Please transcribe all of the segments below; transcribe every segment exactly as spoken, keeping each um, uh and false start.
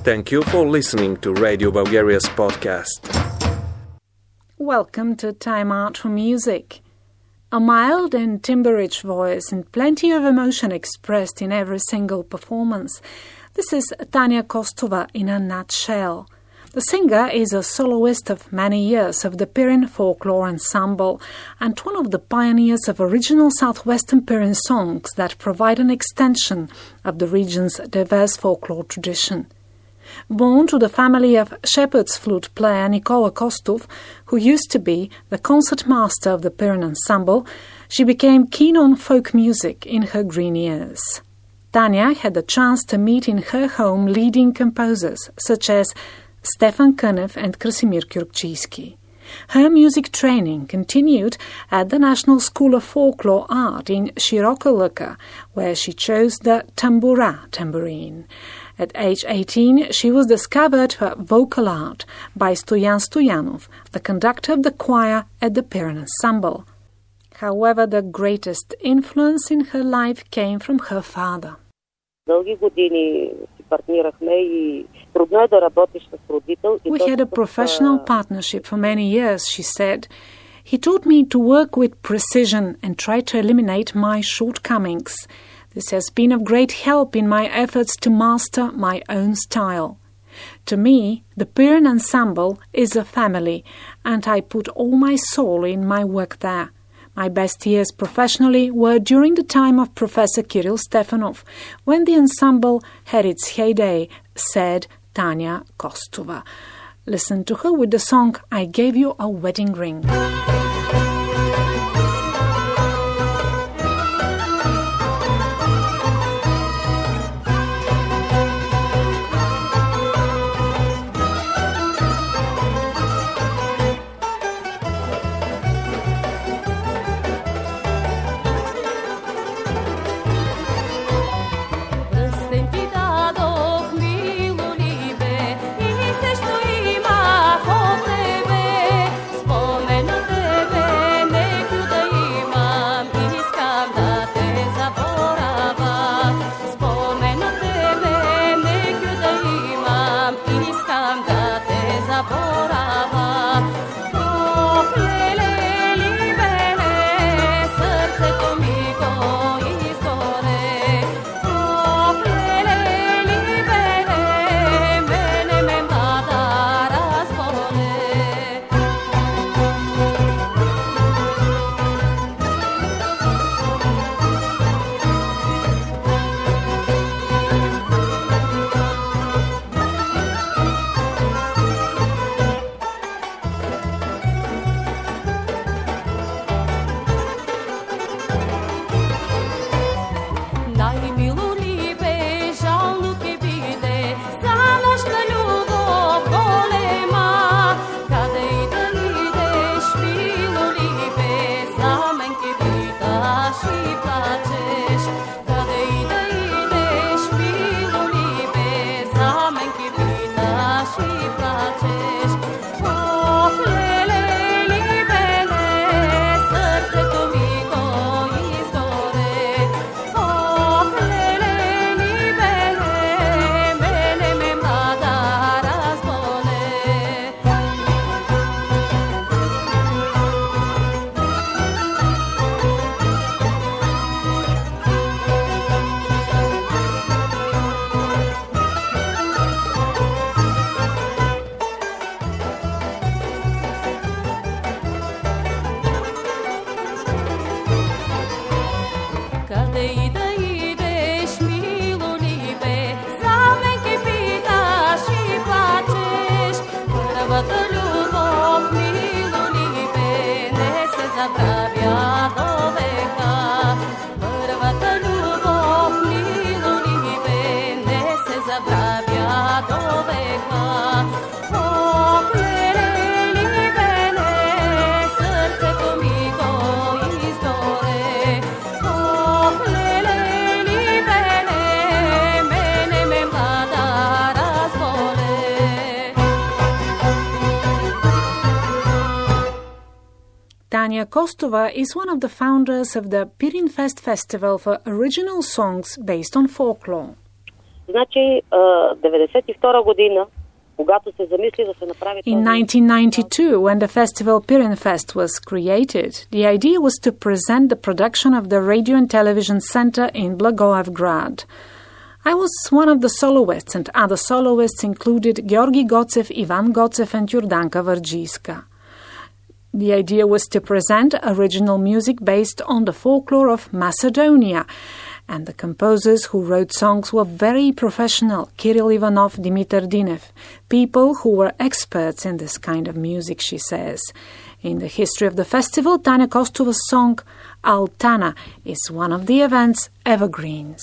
Thank you for listening to Radio Bulgaria's podcast. Welcome to Time Out for Music. A mild and timbre-rich voice and plenty of emotion expressed in every single performance. This is Tanya Kostova in a nutshell. The singer is a soloist of many years of the Pirin Folklore Ensemble and one of the pioneers of original southwestern Pirin songs that provide an extension of the region's diverse folklore tradition. Born to the family of shepherd's flute player Nicola Kostov, who used to be the concert master of the Pirin Ensemble, she became keen on folk music in her green years. Tanya had the chance to meet in her home leading composers such as Stefan Konev and Krasimir Kyrkchiysky. Her music training continued at the National School of Folklore Art in Shiroka Luka, where she chose the tambura tambourine. At age eighteen, she was discovered for vocal art by Stoyan Stoyanov, the conductor of the choir at the Pirin Ensemble. However, the greatest influence in her life came from her father. We had a professional partnership for many years, she said. He taught me to work with precision and try to eliminate my shortcomings. This has been of great help in my efforts to master my own style. To me, the Pirin Ensemble is a family, and I put all my soul in my work there. My best years professionally were during the time of Professor Kirill Stefanov, when the ensemble had its heyday, said Tanya Kostova. Listen to her with the song I Gave You a Wedding Ring. Tanya Kostova is one of the founders of the Pirin Fest Festival for original songs based on folklore. Значи, деветдесет и втора година, когато се замисли да се направи... In nineteen ninety-two, when the festival Pirinfest was created, the idea was to present the production of the Radio and Television Center in Blagoevgrad. I was one of the soloists, and other soloists included Georgi Gotsev, Ivan Gotsev, and Yurdanka Varjiska. The idea was to present original music based on the folklore of Macedonia, and the composers who wrote songs were very professional, Kirill Ivanov, Dimitar Dinev, people who were experts in this kind of music, she says. In the history of the festival, Tanya Kostova's song Altana is one of the event's evergreens.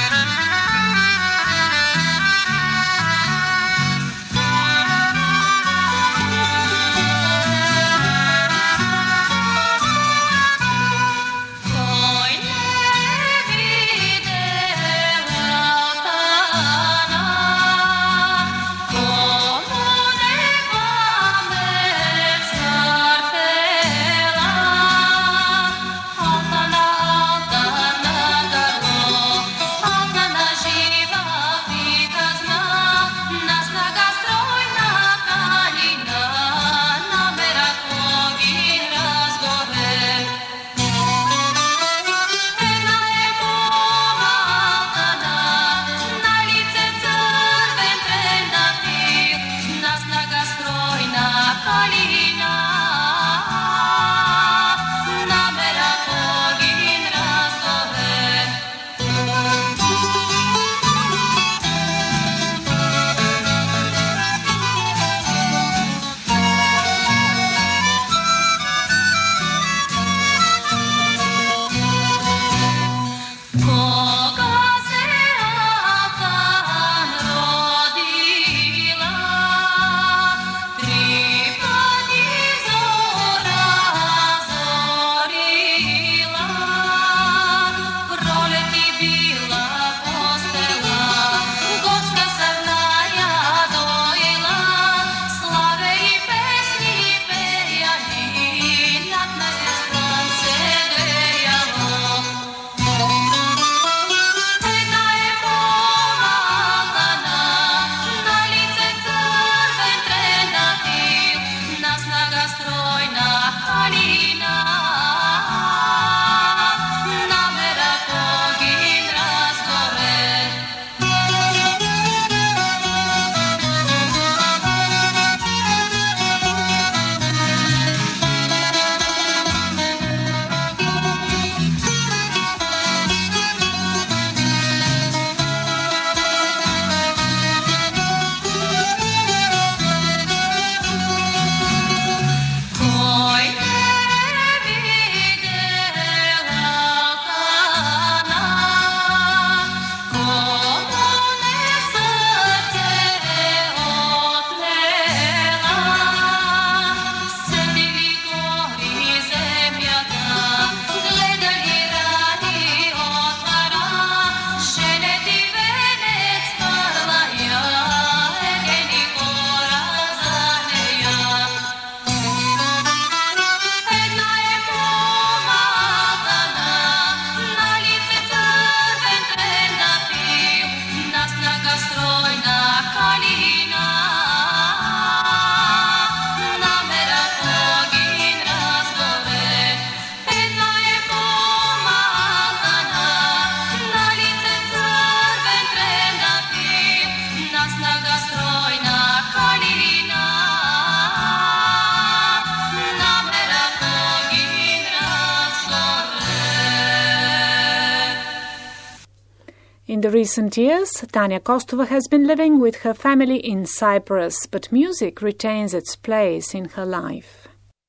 In the recent years, Tanya Kostova has been living with her family in Cyprus, but music retains its place in her life.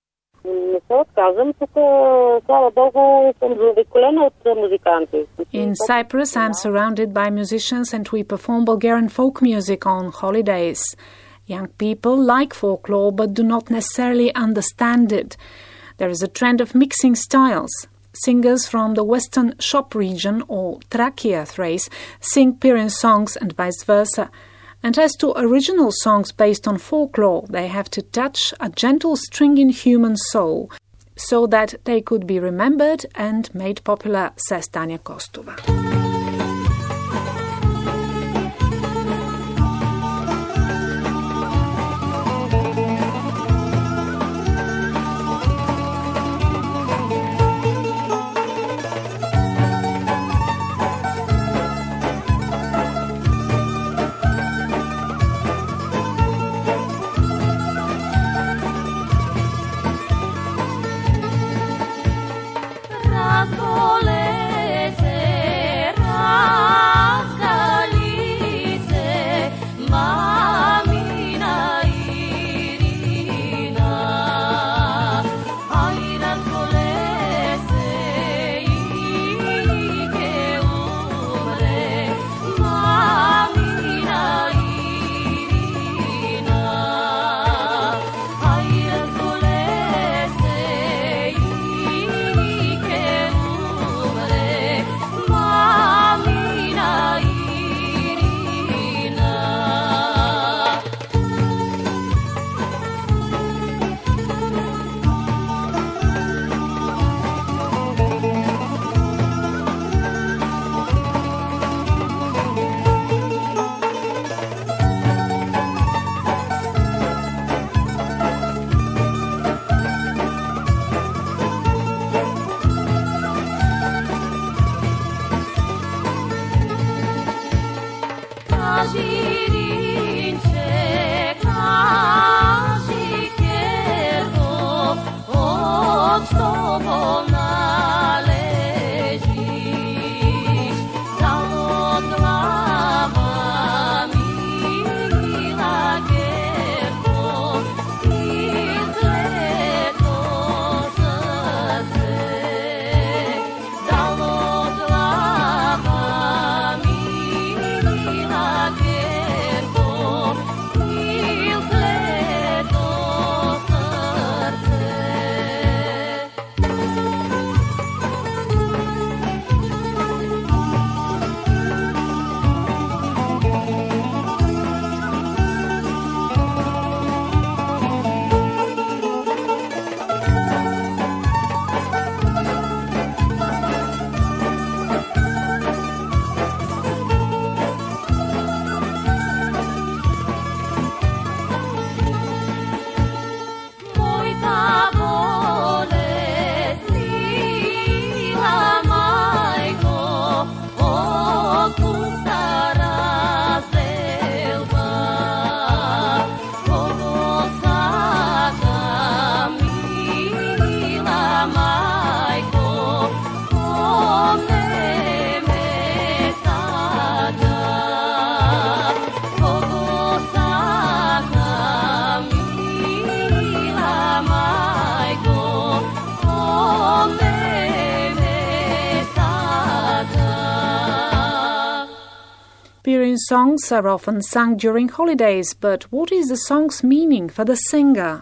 In Cyprus, I'm surrounded by musicians and we perform Bulgarian folk music on holidays. Young people like folklore but do not necessarily understand it. There is a trend of mixing styles. Singers from the Western Shop region or Trachea Thrace sing Pirin songs and vice versa. And as to original songs based on folklore, they have to touch a gentle string in human soul so that they could be remembered and made popular, says Tanya Kostova. Pirin songs are often sung during holidays, but what is the song's meaning for the singer?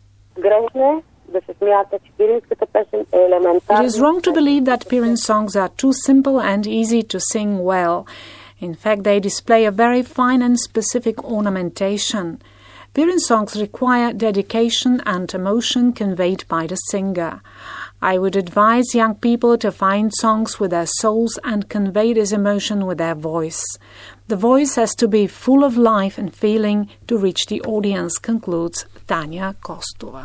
Грешно е да се смята, че пиринската песен е елементарна. It is wrong to believe that Pirin songs are too simple and easy to sing well. In fact, they display a very fine and specific ornamentation. Pirin songs require dedication and emotion conveyed by the singer. I would advise young people to find songs with their souls and convey this emotion with their voice. The voice has to be full of life and feeling to reach the audience, concludes Tanja Kostova.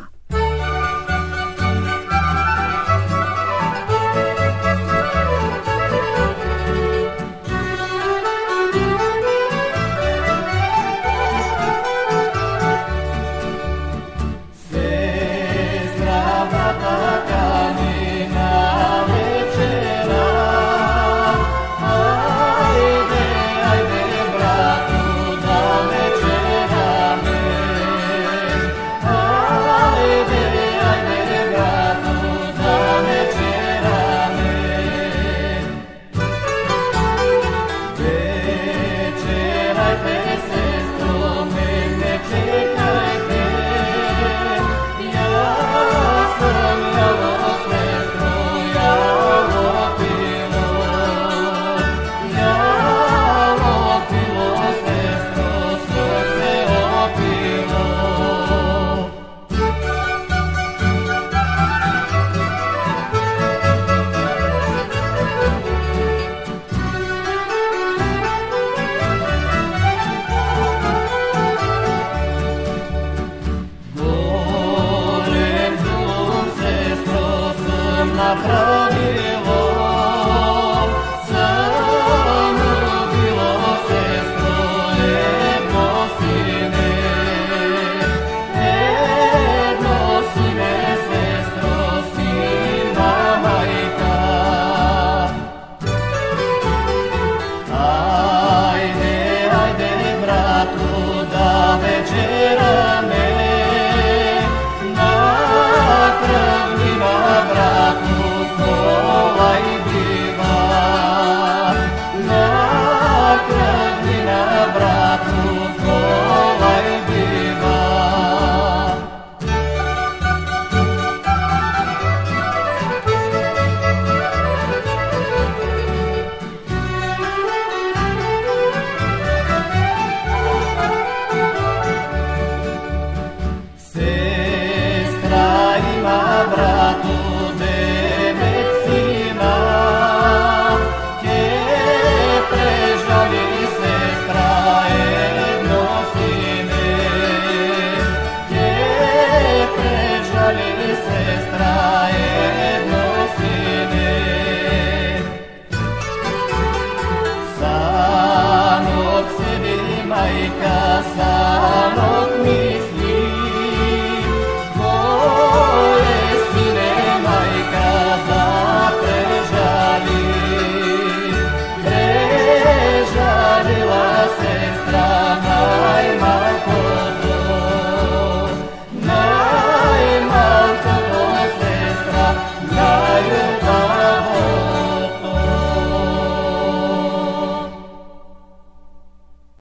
I